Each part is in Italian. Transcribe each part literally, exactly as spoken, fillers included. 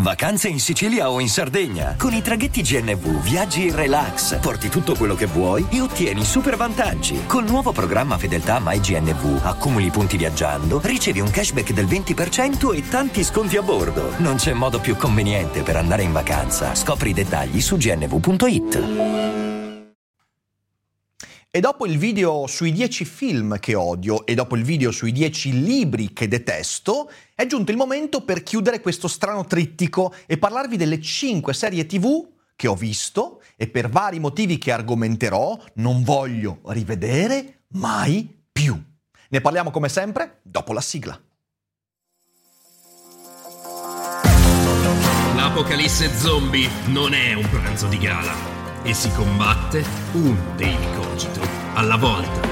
Vacanze in Sicilia o in Sardegna. Con i traghetti G N V viaggi in relax, porti tutto quello che vuoi e ottieni super vantaggi. Col nuovo programma Fedeltà MyGNV accumuli punti viaggiando, ricevi un cashback del venti per cento e tanti sconti a bordo. Non c'è modo più conveniente per andare in vacanza. Scopri i dettagli su g n v punto i t. E dopo il video sui dieci film che odio e dopo il video sui dieci libri che detesto, è giunto il momento per chiudere questo strano trittico e parlarvi delle cinque serie tivù che ho visto e per vari motivi che argomenterò non voglio rivedere mai più. Ne parliamo come sempre dopo la sigla. L'apocalisse zombie non è un pranzo di gala e si combatte un Daily Cogito alla volta.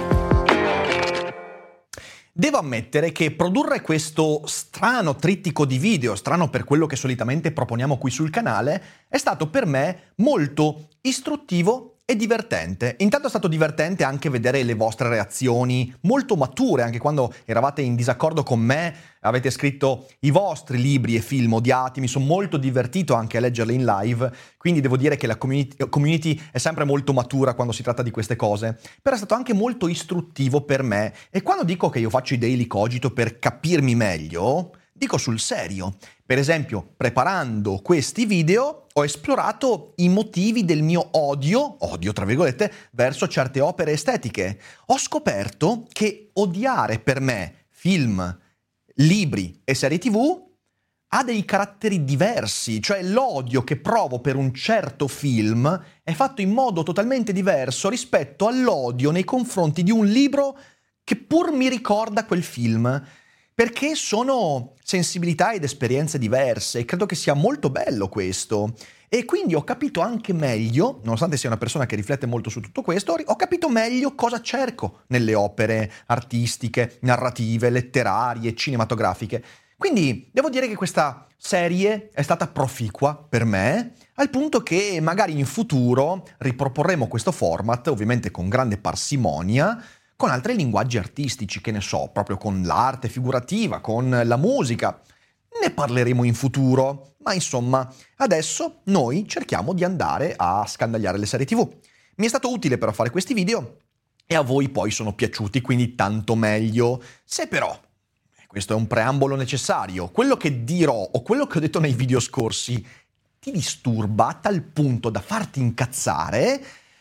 Devo ammettere che produrre questo strano trittico di video, strano per quello che solitamente proponiamo qui sul canale, è stato per me molto istruttivo e divertente. Intanto è stato divertente anche vedere le vostre reazioni molto mature, anche quando eravate in disaccordo con me, avete scritto i vostri libri e film odiati, mi sono molto divertito anche a leggerli in live, quindi devo dire che la community, community è sempre molto matura quando si tratta di queste cose, però è stato anche molto istruttivo per me e quando dico che io faccio i Daily Cogito per capirmi meglio, dico sul serio. Per esempio, preparando questi video ho esplorato i motivi del mio odio, odio tra virgolette, verso certe opere estetiche. Ho scoperto che odiare per me film, libri e serie tivù ha dei caratteri diversi, cioè l'odio che provo per un certo film è fatto in modo totalmente diverso rispetto all'odio nei confronti di un libro che pur mi ricorda quel film. Perché sono sensibilità ed esperienze diverse e credo che sia molto bello questo. E quindi ho capito anche meglio, nonostante sia una persona che riflette molto su tutto questo, ho capito meglio cosa cerco nelle opere artistiche, narrative, letterarie, cinematografiche. Quindi devo dire che questa serie è stata proficua per me, al punto che magari in futuro riproporremo questo format, ovviamente con grande parsimonia, con altri linguaggi artistici, che ne so, proprio con l'arte figurativa, con la musica. Ne parleremo in futuro, ma insomma, adesso noi cerchiamo di andare a scandagliare le serie tivù. Mi è stato utile però fare questi video e a voi poi sono piaciuti, quindi tanto meglio. Se però, questo è un preambolo necessario, quello che dirò o quello che ho detto nei video scorsi ti disturba a tal punto da farti incazzare,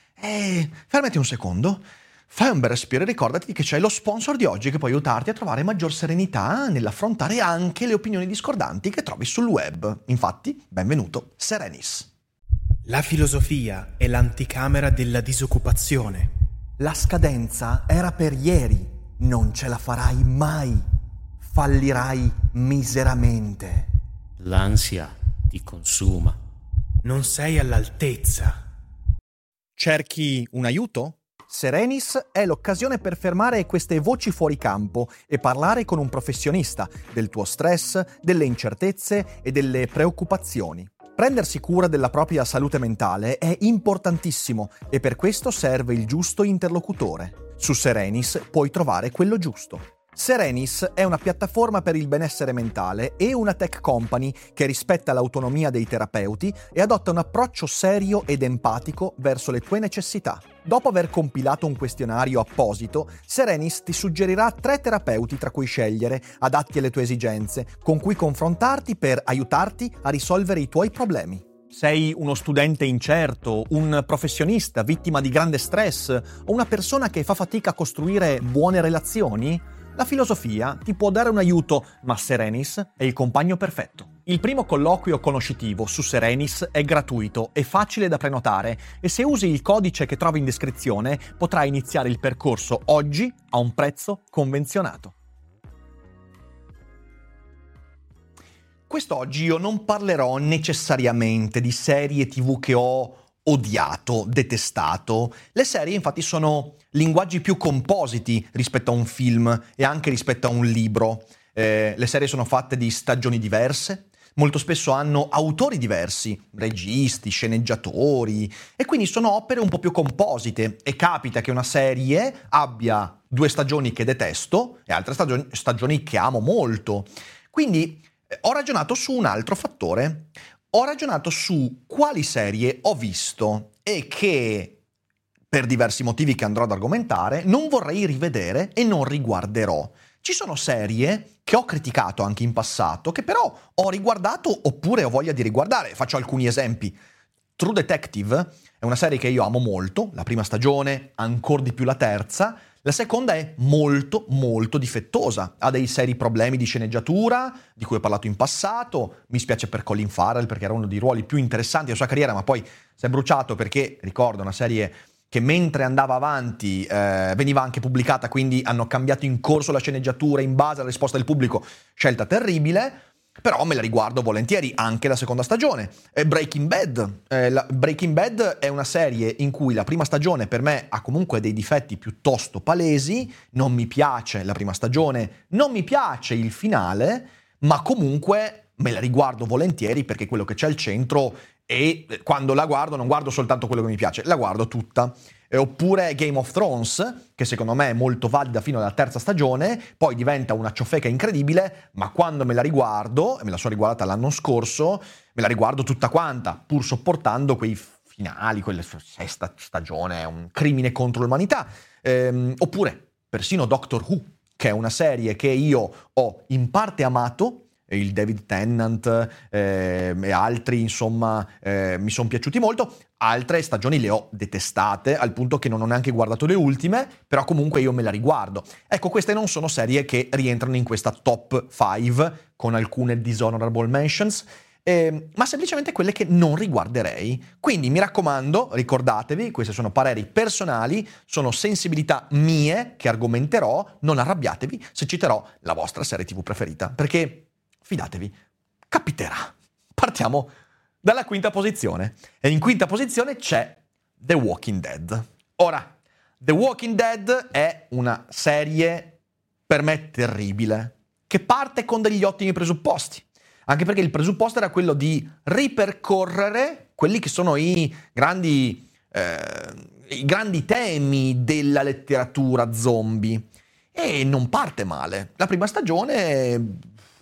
eh, fermati un secondo. Fai un bel respiro e ricordati che c'è lo sponsor di oggi che può aiutarti a trovare maggior serenità nell'affrontare anche le opinioni discordanti che trovi sul web. Infatti, benvenuto, Serenis. La filosofia è l'anticamera della disoccupazione. La scadenza era per ieri, non ce la farai mai. Fallirai miseramente. L'ansia ti consuma. Non sei all'altezza. Cerchi un aiuto? Serenis è l'occasione per fermare queste voci fuori campo e parlare con un professionista del tuo stress, delle incertezze e delle preoccupazioni. Prendersi cura della propria salute mentale è importantissimo e per questo serve il giusto interlocutore. Su Serenis puoi trovare quello giusto. Serenis è una piattaforma per il benessere mentale e una tech company che rispetta l'autonomia dei terapeuti e adotta un approccio serio ed empatico verso le tue necessità. Dopo aver compilato un questionario apposito, Serenis ti suggerirà tre terapeuti tra cui scegliere, adatti alle tue esigenze, con cui confrontarti per aiutarti a risolvere i tuoi problemi. Sei uno studente incerto, un professionista vittima di grande stress o una persona che fa fatica a costruire buone relazioni? La filosofia ti può dare un aiuto, ma Serenis è il compagno perfetto. Il primo colloquio conoscitivo su Serenis è gratuito e facile da prenotare e se usi il codice che trovi in descrizione potrai iniziare il percorso oggi a un prezzo convenzionato. Quest'oggi io non parlerò necessariamente di serie tivù che ho odiato, detestato. Le serie infatti sono linguaggi più compositi rispetto a un film e anche rispetto a un libro. Eh, le serie sono fatte di stagioni diverse, molto spesso hanno autori diversi, registi, sceneggiatori, e quindi sono opere un po' più composite e capita che una serie abbia due stagioni che detesto e altre stagioni, stagioni che amo molto. Quindi ho ragionato su un altro fattore. ho ragionato su quali serie ho visto e che, per diversi motivi che andrò ad argomentare, non vorrei rivedere e non riguarderò. Ci sono serie che ho criticato anche in passato, che però ho riguardato oppure ho voglia di riguardare. Faccio alcuni esempi. True Detective è una serie che io amo molto, la prima stagione, ancora di più la terza. La seconda è molto, molto difettosa. Ha dei seri problemi di sceneggiatura, di cui ho parlato in passato. Mi spiace per Colin Farrell, perché era uno dei ruoli più interessanti della sua carriera, ma poi si è bruciato perché, ricordo, una serie che mentre andava avanti eh, veniva anche pubblicata, quindi hanno cambiato in corso la sceneggiatura in base alla risposta del pubblico. Scelta terribile. Però me la riguardo volentieri anche la seconda stagione. Eh, Breaking Bad. Eh, la, Breaking Bad è una serie in cui la prima stagione per me ha comunque dei difetti piuttosto palesi. Non mi piace la prima stagione, non mi piace il finale, ma comunque me la riguardo volentieri perché quello che c'è al centro, e quando la guardo non guardo soltanto quello che mi piace, la guardo tutta. Eh, oppure Game of Thrones, che secondo me è molto valida fino alla terza stagione, poi diventa una ciofeca incredibile, ma quando me la riguardo, e me la sono riguardata l'anno scorso, me la riguardo tutta quanta, pur sopportando quei finali, quella sesta stagione, è un crimine contro l'umanità. Ehm, oppure persino Doctor Who, che è una serie che io ho in parte amato, il David Tennant eh, e altri, insomma, eh, mi sono piaciuti molto. Altre stagioni le ho detestate, al punto che non ho neanche guardato le ultime, però comunque io me la riguardo. Ecco, queste non sono serie che rientrano in questa top cinque, con alcune dishonorable mentions, eh, ma semplicemente quelle che non riguarderei. Quindi mi raccomando, ricordatevi, questi sono pareri personali, sono sensibilità mie che argomenterò, non arrabbiatevi se citerò la vostra serie tivù preferita, perché fidatevi, capiterà. Partiamo dalla quinta posizione. E in quinta posizione c'è The Walking Dead. Ora, The Walking Dead è una serie per me terribile, che parte con degli ottimi presupposti. Anche perché il presupposto era quello di ripercorrere quelli che sono i grandi, eh, i grandi temi della letteratura zombie. E non parte male. La prima stagione,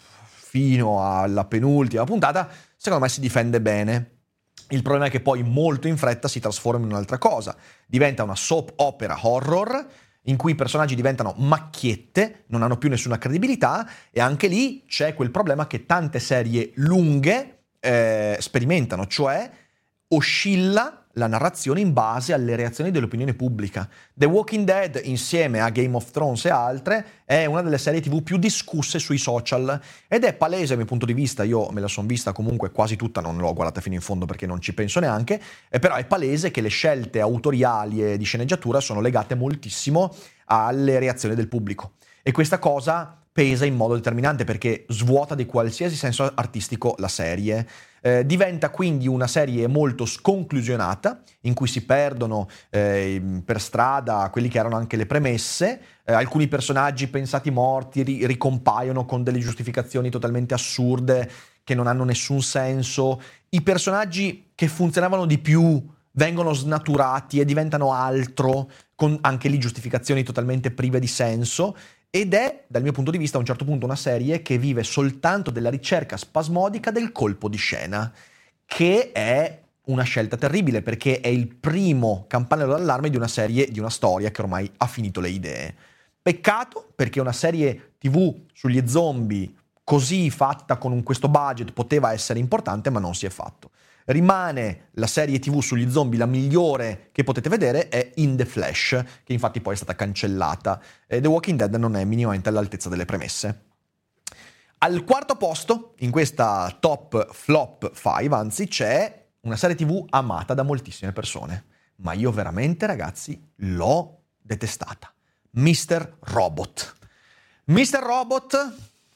fino alla penultima puntata, secondo me si difende bene. Il problema è che poi molto in fretta si trasforma in un'altra cosa. Diventa una soap opera horror, in cui i personaggi diventano macchiette, non hanno più nessuna credibilità, e anche lì c'è quel problema che tante serie lunghe eh, sperimentano, cioè oscilla la narrazione in base alle reazioni dell'opinione pubblica. The Walking Dead, insieme a Game of Thrones e altre, è una delle serie tivù più discusse sui social, ed è palese dal mio punto di vista, io me la son vista comunque quasi tutta, non l'ho guardata fino in fondo perché non ci penso neanche, eh, però è palese che le scelte autoriali e di sceneggiatura sono legate moltissimo alle reazioni del pubblico, e questa cosa pesa in modo determinante perché svuota di qualsiasi senso artistico la serie. Eh, diventa quindi una serie molto sconclusionata, in cui si perdono eh, per strada quelli che erano anche le premesse, eh, alcuni personaggi pensati morti ri- ricompaiono con delle giustificazioni totalmente assurde che non hanno nessun senso, i personaggi che funzionavano di più vengono snaturati e diventano altro, con anche lì giustificazioni totalmente prive di senso. Ed è, dal mio punto di vista, a un certo punto una serie che vive soltanto della ricerca spasmodica del colpo di scena, che è una scelta terribile perché è il primo campanello d'allarme di una serie, di una storia che ormai ha finito le idee. Peccato, perché una serie tivù sugli zombie così fatta con un, questo budget poteva essere importante, ma non si è fatto. Rimane la serie tivù sugli zombie la migliore che potete vedere, è In the Flash, che infatti poi è stata cancellata. E The Walking Dead non è minimamente all'altezza delle premesse. Al quarto posto, in questa top flop cinque, anzi, c'è una serie tivù amata da moltissime persone, ma io veramente, ragazzi, l'ho detestata. mister Robot. mister Robot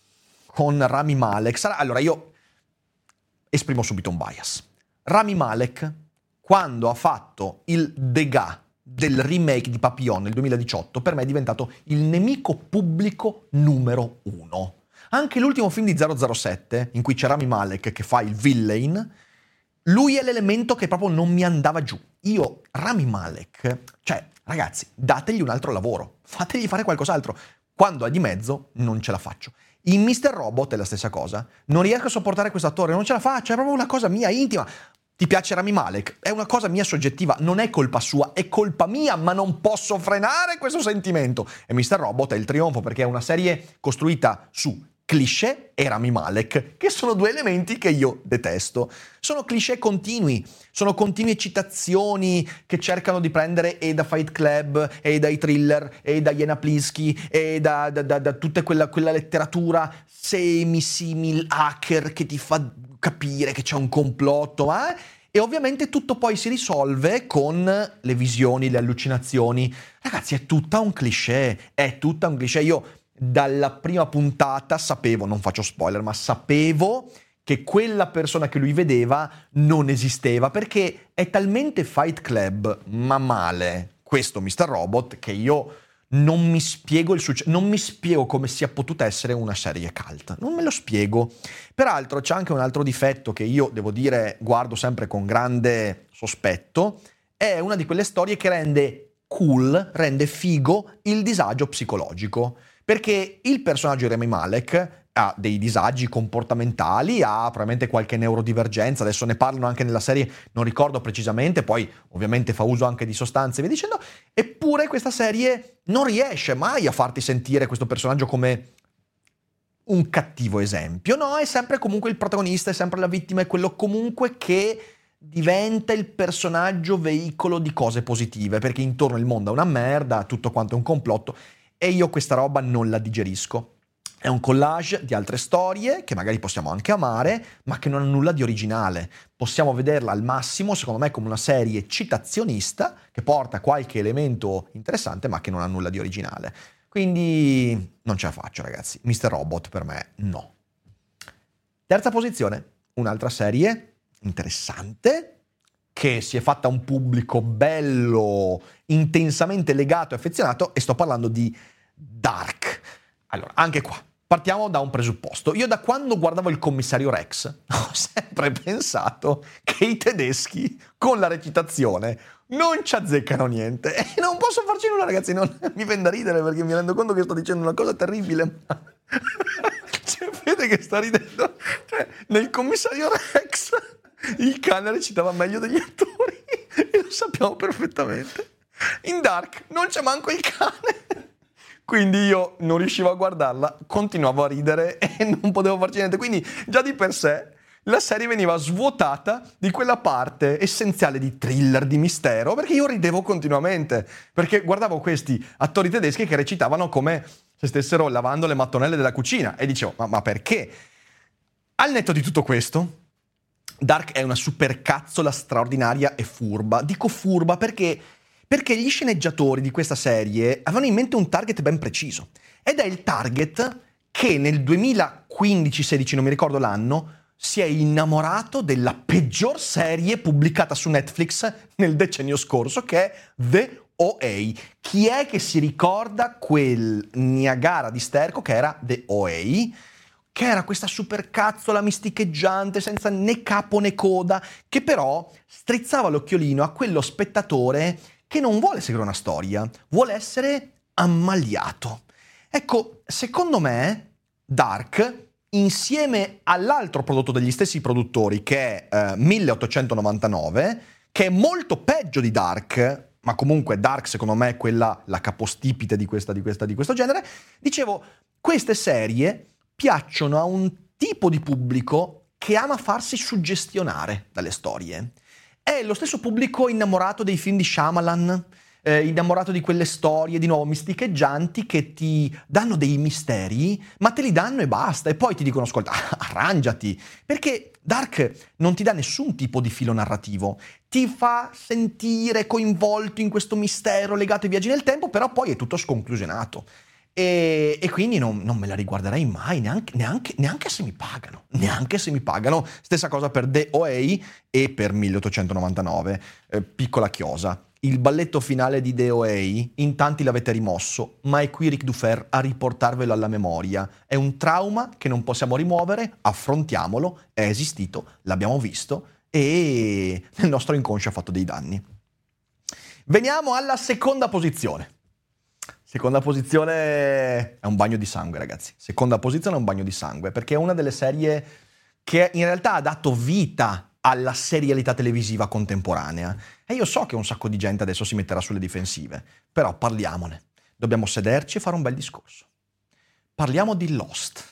con Rami Malek. Allora, io esprimo subito un bias. Rami Malek, quando ha fatto il Degas del remake di Papillon nel duemiladiciotto, per me è diventato il nemico pubblico numero uno. Anche l'ultimo film di zero zero sette, in cui c'è Rami Malek che fa il villain, lui è l'elemento che proprio non mi andava giù. Io, Rami Malek, cioè, ragazzi, dategli un altro lavoro, fategli fare qualcos'altro. Quando è di mezzo, non ce la faccio. In mister Robot è la stessa cosa. Non riesco a sopportare questo attore, non ce la faccio, è proprio una cosa mia intima. Ti piace Rami Malek? È una cosa mia soggettiva, non è colpa sua, è colpa mia, ma non posso frenare questo sentimento. E mister Robot è il trionfo perché è una serie costruita su cliché e Rami Malek, che sono due elementi che io detesto. Sono cliché continui, sono continue citazioni che cercano di prendere e da Fight Club, e dai thriller, e da Jana Plinsky, e da, da, da, da tutta quella, quella letteratura semi-simil hacker che ti fa capire che c'è un complotto, eh? E ovviamente tutto poi si risolve con le visioni, le allucinazioni. Ragazzi, è tutta un cliché, è tutta un cliché. Io dalla prima puntata sapevo, non faccio spoiler, ma sapevo che quella persona che lui vedeva non esisteva, perché è talmente Fight Club, ma male, questo mister Robot, che io non mi spiego il successo, non mi spiego come sia potuta essere una serie cult, non me lo spiego. Peraltro c'è anche un altro difetto che io, devo dire, guardo sempre con grande sospetto, è una di quelle storie che rende cool, rende figo il disagio psicologico. Perché il personaggio di Rami Malek ha dei disagi comportamentali, ha probabilmente qualche neurodivergenza, adesso ne parlano anche nella serie, non ricordo precisamente, poi ovviamente fa uso anche di sostanze e via dicendo, eppure questa serie non riesce mai a farti sentire questo personaggio come un cattivo esempio, no, è sempre comunque il protagonista, è sempre la vittima, è quello comunque che diventa il personaggio veicolo di cose positive, perché intorno il mondo è una merda, tutto quanto è un complotto. E io questa roba non la digerisco. È un collage di altre storie che magari possiamo anche amare, ma che non ha nulla di originale. Possiamo vederla al massimo, secondo me, come una serie citazionista che porta qualche elemento interessante, ma che non ha nulla di originale. Quindi non ce la faccio, ragazzi. mister Robot per me no. Terza posizione, un'altra serie interessante che si è fatta un pubblico bello, intensamente legato e affezionato, e sto parlando di Dark. Allora, anche qua, partiamo da un presupposto. Io da quando guardavo il commissario Rex ho sempre pensato che i tedeschi con la recitazione non ci azzeccano niente. E non posso farci nulla, ragazzi, non mi viene da ridere perché mi rendo conto che sto dicendo una cosa terribile. C'è Fede che sta ridendo. Cioè, nel commissario Rex il cane recitava meglio degli attori e lo sappiamo perfettamente. In Dark non c'è manco il cane, quindi io non riuscivo a guardarla, continuavo a ridere e non potevo farci niente. Quindi già di per sé la serie veniva svuotata di quella parte essenziale di thriller, di mistero, perché io ridevo continuamente, perché guardavo questi attori tedeschi che recitavano come se stessero lavando le mattonelle della cucina e dicevo, ma, ma perché? Al netto di tutto questo, Dark è una supercazzola straordinaria e furba. Dico furba perché, perché gli sceneggiatori di questa serie avevano in mente un target ben preciso. Ed è il target che nel duemilaquindici sedici, non mi ricordo l'anno, si è innamorato della peggior serie pubblicata su Netflix nel decennio scorso, che è The O A. Chi è che si ricorda quel Niagara di Sterco che era The O A? Che era questa supercazzola misticheggiante senza né capo né coda, che però strizzava l'occhiolino a quello spettatore che non vuole seguire una storia, vuole essere ammaliato. Ecco, secondo me Dark, insieme all'altro prodotto degli stessi produttori, che è eh, milleottocentonovantanove, che è molto peggio di Dark, ma comunque Dark secondo me è quella, la capostipite di, questa, di, questa, di questo genere, dicevo, queste serie piacciono a un tipo di pubblico che ama farsi suggestionare dalle storie. È lo stesso pubblico innamorato dei film di Shyamalan, eh, innamorato di quelle storie di nuovo misticheggianti che ti danno dei misteri, ma te li danno e basta, e poi ti dicono ascolta, arrangiati, perché Dark non ti dà nessun tipo di filo narrativo, ti fa sentire coinvolto in questo mistero legato ai viaggi nel tempo, però poi è tutto sconclusionato. E, e quindi non, non me la riguarderei mai, neanche, neanche, neanche se mi pagano, neanche se mi pagano. Stessa cosa per The O A e per milleottocentonovantanove. Eh, piccola chiosa. Il balletto finale di The O A in tanti l'avete rimosso, ma è qui Ric Dufer a riportarvelo alla memoria. È un trauma che non possiamo rimuovere, affrontiamolo, è esistito, l'abbiamo visto e il nostro inconscio ha fatto dei danni. Veniamo alla seconda posizione. Seconda posizione è un bagno di sangue, ragazzi. Seconda posizione è un bagno di sangue, perché è una delle serie che in realtà ha dato vita alla serialità televisiva contemporanea. E io so che un sacco di gente adesso si metterà sulle difensive, però parliamone. Dobbiamo sederci e fare un bel discorso. Parliamo di Lost.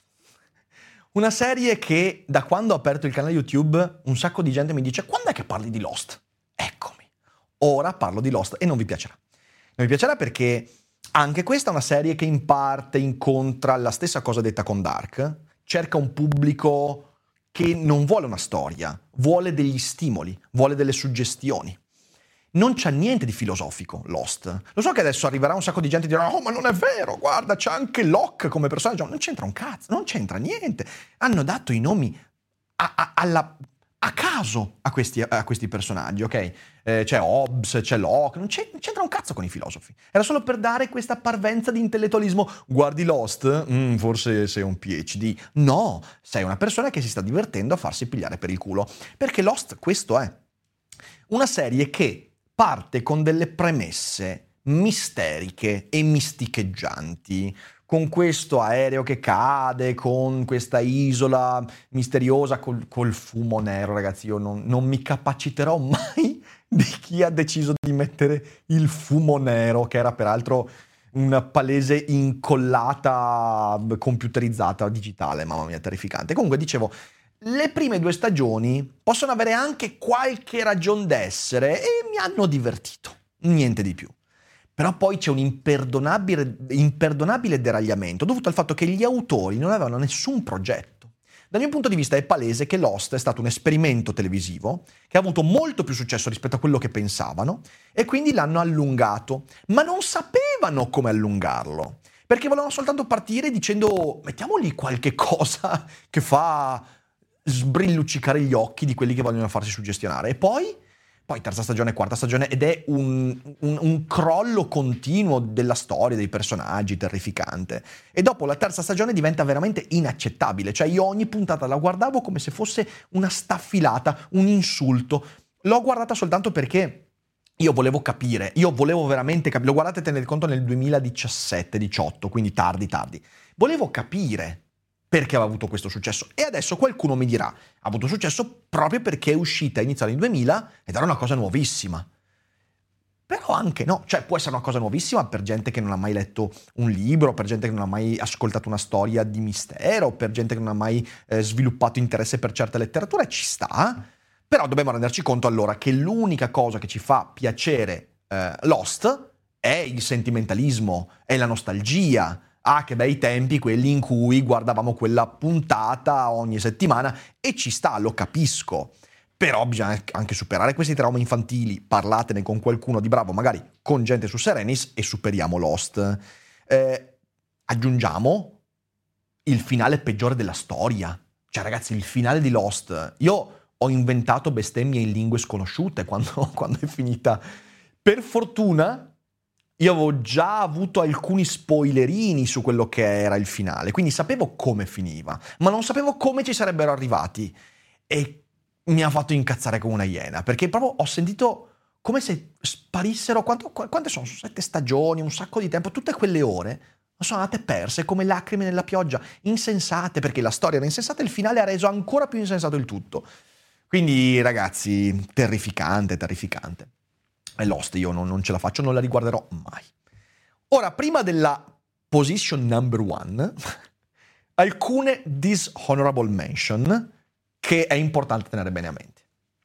Una serie che da quando ho aperto il canale YouTube un sacco di gente mi dice: quando è che parli di Lost? Eccomi. Ora parlo di Lost e non vi piacerà. Non vi piacerà perché anche questa è una serie che in parte incontra la stessa cosa detta con Dark. Cerca un pubblico che non vuole una storia, vuole degli stimoli, vuole delle suggestioni. Non c'ha niente di filosofico Lost. Lo so che adesso arriverà un sacco di gente e dirà: oh, ma non è vero, guarda, c'è anche Locke come personaggio. Non c'entra un cazzo, non c'entra niente. Hanno dato i nomi a, a, alla, a caso a questi, a questi personaggi, ok? Eh, c'è Hobbes, c'è Locke, non, c'è, non c'entra un cazzo con i filosofi. Era solo per dare questa parvenza di intellettualismo. Guardi Lost? Mm, forse sei un P H D. No, sei una persona che si sta divertendo a farsi pigliare per il culo. Perché Lost questo è. Una serie che parte con delle premesse misteriche e misticheggianti, con questo aereo che cade, con questa isola misteriosa col, col fumo nero. Ragazzi, io non, non mi capaciterò mai di chi ha deciso di mettere il fumo nero, che era peraltro una palese incollata computerizzata digitale, mamma mia, terrificante. Comunque, dicevo, le prime due stagioni possono avere anche qualche ragion d'essere e mi hanno divertito, niente di più. Però poi c'è un imperdonabile, imperdonabile deragliamento dovuto al fatto che gli autori non avevano nessun progetto. Dal mio punto di vista è palese che Lost è stato un esperimento televisivo che ha avuto molto più successo rispetto a quello che pensavano e quindi l'hanno allungato, ma non sapevano come allungarlo, perché volevano soltanto partire dicendo: mettiamogli qualche cosa che fa sbrilluccicare gli occhi di quelli che vogliono farsi suggestionare. E poi, poi terza stagione, quarta stagione, ed è un, un, un crollo continuo della storia, dei personaggi, terrificante. E dopo la terza stagione diventa veramente inaccettabile. Cioè io ogni puntata la guardavo come se fosse una staffilata, un insulto. L'ho guardata soltanto perché io volevo capire, io volevo veramente capire. Lo guardate, tenete conto, nel duemiladiciassette diciotto, quindi tardi tardi. Volevo capire perché aveva avuto questo successo. E adesso qualcuno mi dirà: ha avuto successo proprio perché è uscita a inizio anni duemila ed era una cosa nuovissima. Però anche no, cioè può essere una cosa nuovissima per gente che non ha mai letto un libro, per gente che non ha mai ascoltato una storia di mistero, per gente che non ha mai eh, sviluppato interesse per certe letterature, ci sta. Però dobbiamo renderci conto allora che l'unica cosa che ci fa piacere eh, Lost è il sentimentalismo, è la nostalgia. Ah, che bei tempi quelli in cui guardavamo quella puntata ogni settimana, e ci sta, lo capisco. Però bisogna anche superare questi traumi infantili, parlatene con qualcuno di bravo, magari con gente su Serenis, e superiamo Lost. Eh, aggiungiamo il finale peggiore della storia. Cioè ragazzi, il finale di Lost, io ho inventato bestemmie in lingue sconosciute quando, quando è finita. Per fortuna io avevo già avuto alcuni spoilerini su quello che era il finale, quindi sapevo come finiva, ma non sapevo come ci sarebbero arrivati, e mi ha fatto incazzare come una iena, perché proprio ho sentito come se sparissero, quanto, quante sono? Sette stagioni, un sacco di tempo, tutte quelle ore sono andate perse come lacrime nella pioggia, insensate, perché la storia era insensata e il finale ha reso ancora più insensato il tutto. Quindi ragazzi, terrificante, terrificante. È Lost, io non, non ce la faccio, non la riguarderò mai. Ora, prima della position number one, alcune dishonorable mention che è importante tenere bene a mente.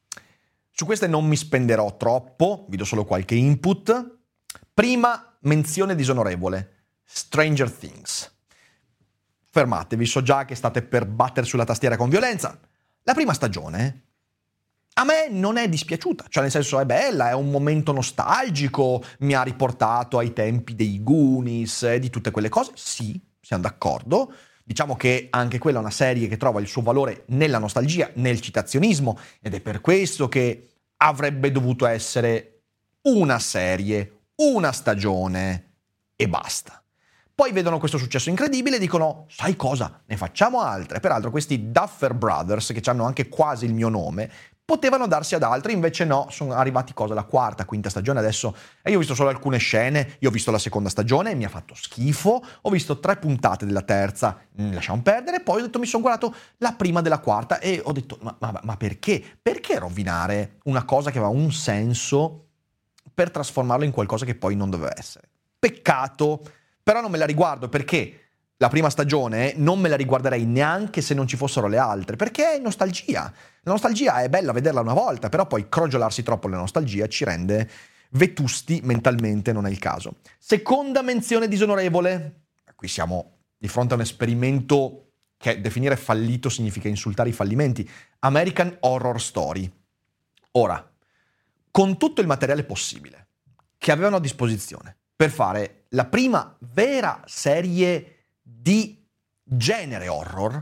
Su queste non mi spenderò troppo, vi do solo qualche input. Prima menzione disonorevole, Stranger Things. Fermatevi, so già che state per battere sulla tastiera con violenza. La prima stagione a me non è dispiaciuta, cioè nel senso è bella, è un momento nostalgico, mi ha riportato ai tempi dei Goonies e di tutte quelle cose, sì, siamo d'accordo. Diciamo che anche quella è una serie che trova il suo valore nella nostalgia, nel citazionismo, ed è per questo che avrebbe dovuto essere una serie, una stagione e basta. Poi vedono questo successo incredibile e dicono: sai cosa, ne facciamo altre. Peraltro questi Duffer Brothers, che hanno anche quasi il mio nome, potevano darsi ad altri, invece no, sono arrivati cosa, la quarta, quinta stagione adesso, e io ho visto solo alcune scene, io ho visto la seconda stagione e mi ha fatto schifo, ho visto tre puntate della terza, mh, lasciamo perdere, poi ho detto mi sono guardato la prima della quarta e ho detto ma, ma, ma perché? Perché rovinare una cosa che aveva un senso per trasformarlo in qualcosa che poi non doveva essere? Peccato, però non me la riguardo perché la prima stagione non me la riguarderei neanche se non ci fossero le altre, perché è nostalgia. La nostalgia è bella vederla una volta, però poi crogiolarsi troppo nella nostalgia ci rende vetusti mentalmente, non è il caso. Seconda menzione disonorevole. Qui siamo di fronte a un esperimento che definire fallito significa insultare i fallimenti. American Horror Story. Ora, con tutto il materiale possibile che avevano a disposizione per fare la prima vera serie di genere horror,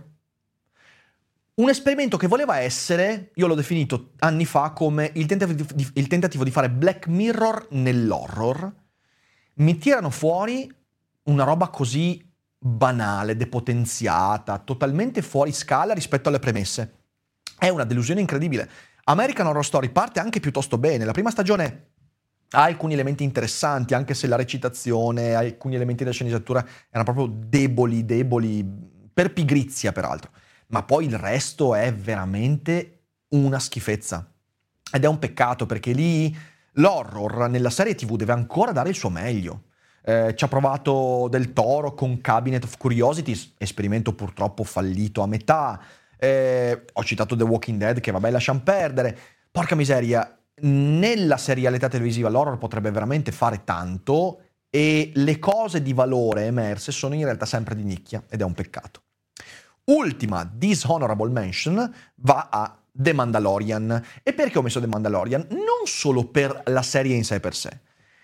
un esperimento che voleva essere, io l'ho definito anni fa come il tentativo di, il tentativo di fare Black Mirror nell'horror, mi tirano fuori una roba così banale, depotenziata, totalmente fuori scala rispetto alle premesse. È una delusione incredibile. American Horror Story parte anche piuttosto bene, la prima stagione ha alcuni elementi interessanti, anche se la recitazione, alcuni elementi della sceneggiatura erano proprio deboli, deboli, per pigrizia peraltro. Ma poi il resto è veramente una schifezza. Ed è un peccato perché lì l'horror nella serie tivù deve ancora dare il suo meglio. Eh, ci ha provato Del Toro con Cabinet of Curiosities, esperimento purtroppo fallito a metà. Eh, ho citato The Walking Dead, che vabbè lasciamo perdere. Porca miseria, nella serialità televisiva l'horror potrebbe veramente fare tanto e le cose di valore emerse sono in realtà sempre di nicchia ed è un peccato. Ultima dishonorable mention va a The Mandalorian. E perché ho messo The Mandalorian? Non solo per la serie in sé per sé,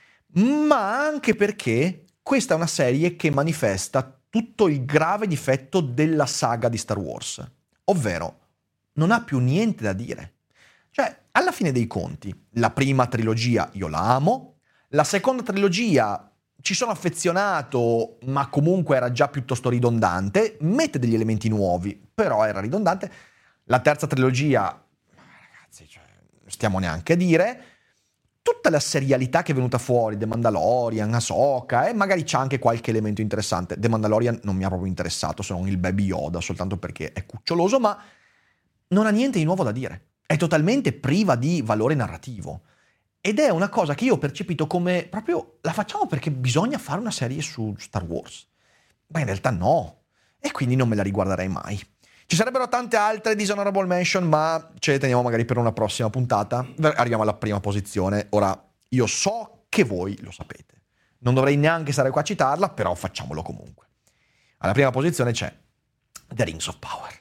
ma anche perché questa è una serie che manifesta tutto il grave difetto della saga di Star Wars, ovvero non ha più niente da dire. Cioè, alla fine dei conti, la prima trilogia io la amo, la seconda trilogia ci sono affezionato, ma comunque era già piuttosto ridondante, mette degli elementi nuovi, però era ridondante. La terza trilogia, ragazzi, cioè, stiamo neanche a dire. Tutta la serialità che è venuta fuori, The Mandalorian, Ahsoka, e magari c'è anche qualche elemento interessante. The Mandalorian non mi ha proprio interessato, se non il Baby Yoda, soltanto perché è cuccioloso, ma non ha niente di nuovo da dire. È totalmente priva di valore narrativo. Ed è una cosa che io ho percepito come proprio la facciamo perché bisogna fare una serie su Star Wars. Ma in realtà no. E quindi non me la riguarderei mai. Ci sarebbero tante altre dishonorable mention, ma ce le teniamo magari per una prossima puntata. Arriviamo alla prima posizione. Ora, io so che voi lo sapete. Non dovrei neanche stare qua a citarla, però facciamolo comunque. Alla prima posizione c'è The Rings of Power.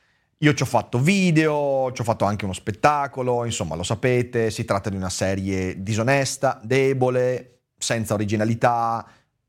Io ci ho fatto video, ci ho fatto anche uno spettacolo, insomma lo sapete, si tratta di una serie disonesta, debole, senza originalità,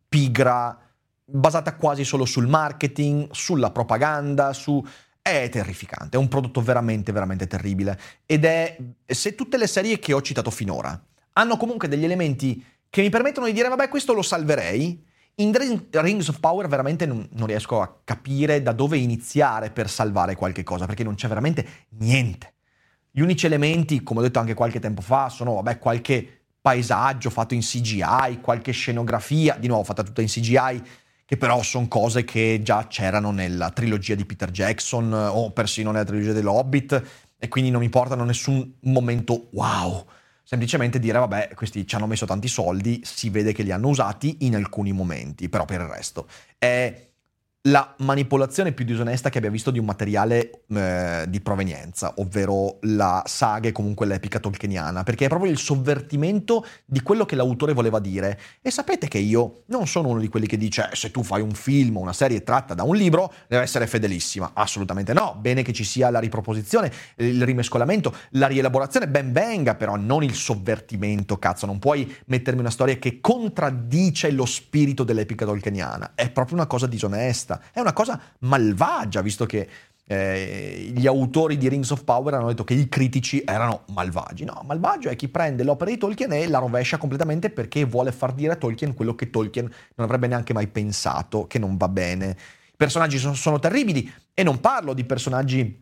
pigra, basata quasi solo sul marketing, sulla propaganda, su... è terrificante, è un prodotto veramente, veramente terribile. Ed è, se tutte le serie che ho citato finora hanno comunque degli elementi che mi permettono di dire vabbè questo lo salverei, in The Rings of Power veramente non, non riesco a capire da dove iniziare per salvare qualche cosa, perché non c'è veramente niente. Gli unici elementi, come ho detto anche qualche tempo fa, sono vabbè qualche paesaggio fatto in C G I, qualche scenografia, di nuovo fatta tutta in C G I, che però sono cose che già c'erano nella trilogia di Peter Jackson o persino nella trilogia dell'Hobbit, e quindi non mi portano nessun momento wow. Semplicemente dire, vabbè, questi ci hanno messo tanti soldi, si vede che li hanno usati in alcuni momenti, però per il resto è la manipolazione più disonesta che abbia visto di un materiale eh, di provenienza, ovvero la saga e comunque l'epica tolkieniana, perché è proprio il sovvertimento di quello che l'autore voleva dire. E sapete che io non sono uno di quelli che dice se tu fai un film o una serie tratta da un libro deve essere fedelissima. Assolutamente no. Bene che ci sia la riproposizione, il rimescolamento, la rielaborazione, ben venga, però non il sovvertimento, cazzo. Non puoi mettermi una storia che contraddice lo spirito dell'epica tolkieniana. È proprio una cosa disonesta. È una cosa malvagia, visto che eh, gli autori di Rings of Power hanno detto che i critici erano malvagi. No, malvagio è chi prende l'opera di Tolkien e la rovescia completamente perché vuole far dire a Tolkien quello che Tolkien non avrebbe neanche mai pensato, che non va bene. I personaggi sono, sono terribili, e non parlo di personaggi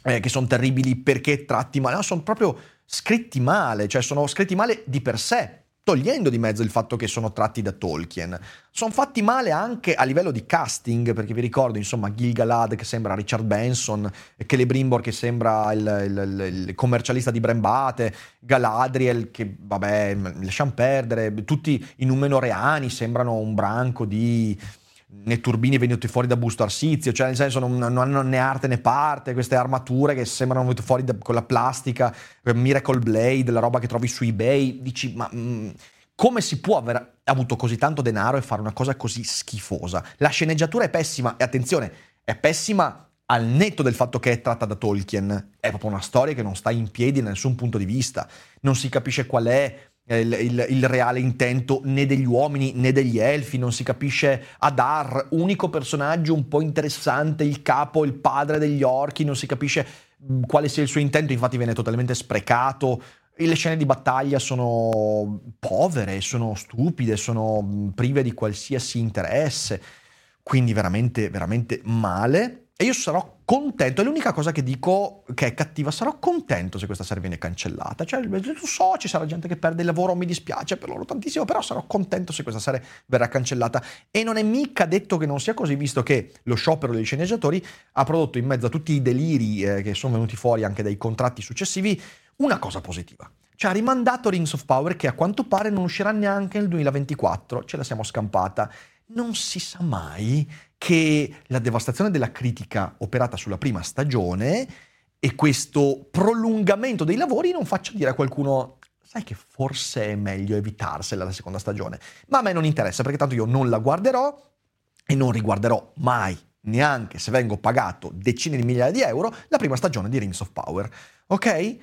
eh, che sono terribili perché tratti male, no, sono proprio scritti male, cioè sono scritti male di per sé, togliendo di mezzo il fatto che sono tratti da Tolkien. Sono fatti male anche a livello di casting, perché vi ricordo, insomma, Gil-galad che sembra Richard Benson, Celebrimbor che sembra il, il, il commercialista di Brembate, Galadriel che, vabbè, lasciamo perdere, tutti i Numenoreani sembrano un branco di netturbini venuti fuori da Busto Arsizio, cioè nel senso non, non hanno né arte né parte, queste armature che sembrano venute fuori da, con la plastica, Miracle Blade, la roba che trovi su eBay, dici ma mh, come si può aver avuto così tanto denaro e fare una cosa così schifosa? La sceneggiatura è pessima e attenzione, è pessima al netto del fatto che è tratta da Tolkien, è proprio una storia che non sta in piedi da nessun punto di vista, non si capisce qual è Il, il, il reale intento né degli uomini né degli elfi, non si capisce Adar, unico personaggio un po' interessante, il capo, il padre degli orchi, non si capisce quale sia il suo intento, infatti viene totalmente sprecato, e le scene di battaglia sono povere, sono stupide, sono prive di qualsiasi interesse, quindi veramente veramente male. E io sarò contento, è l'unica cosa che dico che è cattiva, sarò contento se questa serie viene cancellata. Cioè, so, ci sarà gente che perde il lavoro, mi dispiace per loro tantissimo, però sarò contento se questa serie verrà cancellata. E non è mica detto che non sia così, visto che lo sciopero degli sceneggiatori ha prodotto, in mezzo a tutti i deliri eh, che sono venuti fuori anche dai contratti successivi, una cosa positiva. Cioè ha rimandato Rings of Power, che a quanto pare non uscirà neanche nel duemilaventiquattro, ce la siamo scampata. Non si sa mai che la devastazione della critica operata sulla prima stagione e questo prolungamento dei lavori non faccia dire a qualcuno sai che forse è meglio evitarsela la seconda stagione. Ma a me non interessa, perché tanto io non la guarderò e non riguarderò mai, neanche se vengo pagato decine di migliaia di euro, la prima stagione di Rings of Power. Ok?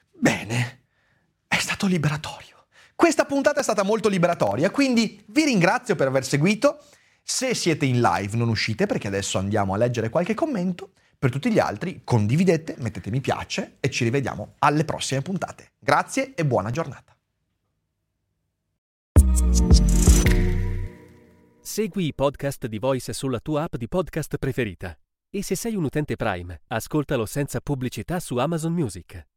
Bene, è stato liberatorio. Questa puntata è stata molto liberatoria, quindi vi ringrazio per aver seguito. Se siete in live non uscite, perché adesso andiamo a leggere qualche commento. Per tutti gli altri condividete, mettete mi piace e ci rivediamo alle prossime puntate. Grazie e buona giornata. Segui i podcast di Voice sulla tua app di podcast preferita. E se sei un utente Prime, ascoltalo senza pubblicità su Amazon Music.